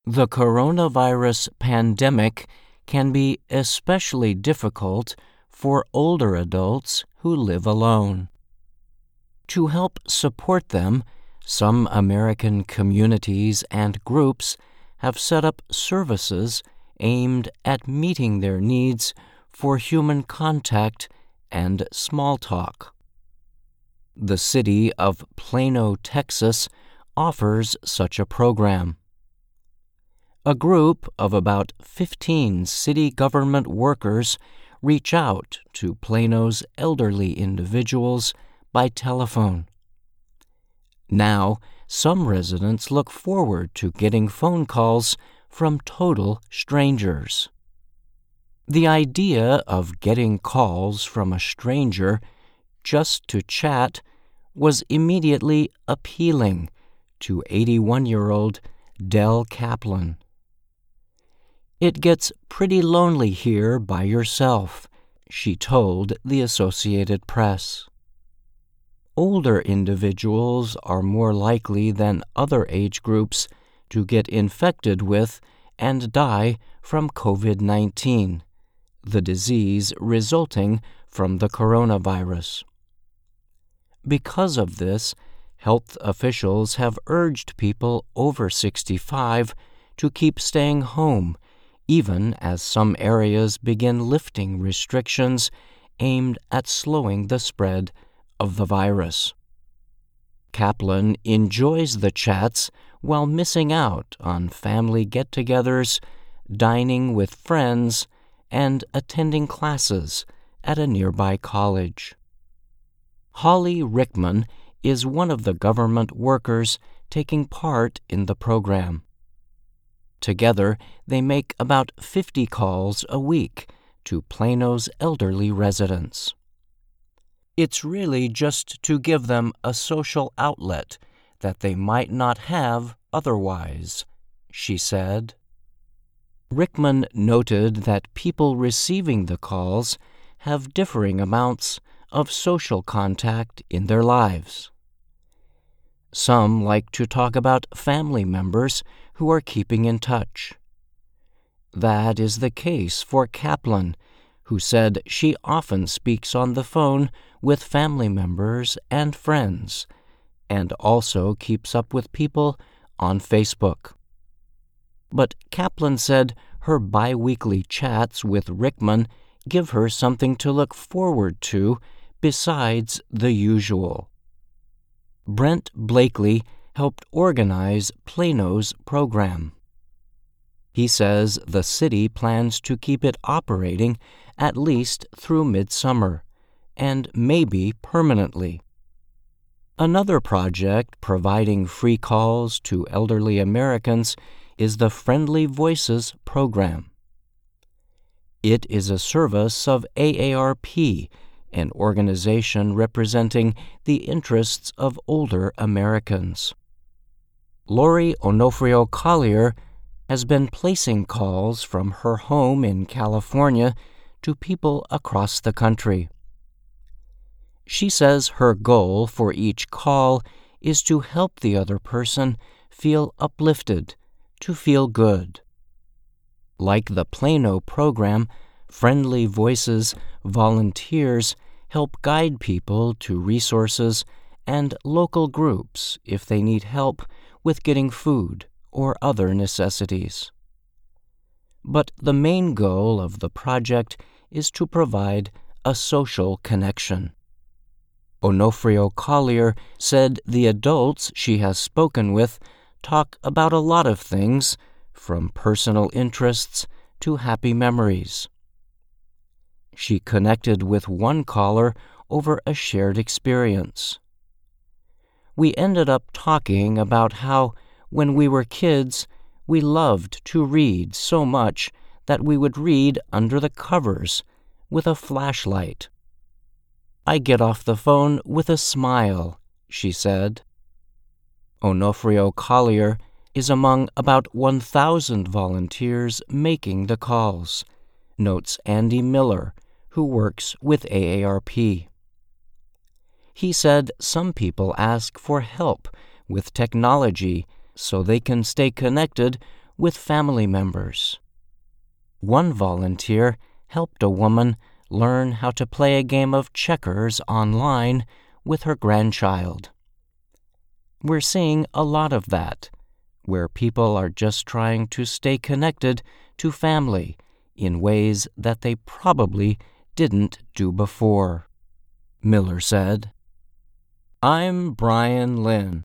The coronavirus pandemic can be especially difficult for older adults who live alone. To help support them, some American communities and groups have set up services aimed at meeting their needs for human contact and small talk. The city of Plano, Texas, offers such a program. A group of about 15 city government workers reach out to Plano's elderly individuals by telephone. Now, some residents look forward to getting phone calls from total strangers. The idea of getting calls from a stranger just to chat was immediately appealing to 81-year-old Del Kaplan. "It gets pretty lonely here by yourself," she told the Associated Press. Older individuals are more likely than other age groups to get infected with and die from COVID-19, the disease resulting from the coronavirus. Because of this, health officials have urged people over 65 to keep staying home, even as some areas begin lifting restrictions aimed at slowing the spread of the virus. Kaplan enjoys the chats while missing out on family get-togethers, dining with friends, and attending classes at a nearby college. Holly Rickman is one of the government workers taking part in the program. Together, they make about 50 calls a week to Plano's elderly residents. "It's really just to give them a social outlet that they might not have otherwise," she said. Rickman noted that people receiving the calls have differing amounts of social contact in their lives. Some like to talk about family members who are keeping in touch. That is the case for Kaplan, who said she often speaks on the phone with family members and friends, and also keeps up with people on Facebook. But Kaplan said her bi-weekly chats with Rickman give her something to look forward to besides the usual. Brent Blakely helped organize Plano's program. He says the city plans to keep it operating at least through midsummer, and maybe permanently. Another project providing free calls to elderly Americans is the Friendly Voices program. It is a service of AARP, an organization representing the interests of older Americans. Lori Onofrio Collier has been placing calls from her home in California to people across the country. She says her goal for each call is to help the other person feel uplifted, to feel good. Like the Plano program, Friendly Voices volunteers help guide people to resources and local groups if they need help with getting food or other necessities. But the main goal of the project is to provide a social connection. Onofrio Collier said the adults she has spoken with talk about a lot of things, from personal interests to happy memories. She connected with one caller over a shared experience. "We ended up talking about how, when we were kids, we loved to read so much that we would read under the covers with a flashlight. I get off the phone with a smile," she said. Onofrio Collier is among about 1,000 volunteers making the calls, notes Andy Miller, who works with AARP. He said some people ask for help with technology so they can stay connected with family members. One volunteer helped a woman learn how to play a game of checkers online with her grandchild. We're seeing a lot of that, where people are just trying to stay connected to family in ways that they probably didn't do before. Miller said, "I'm Brian Lynn.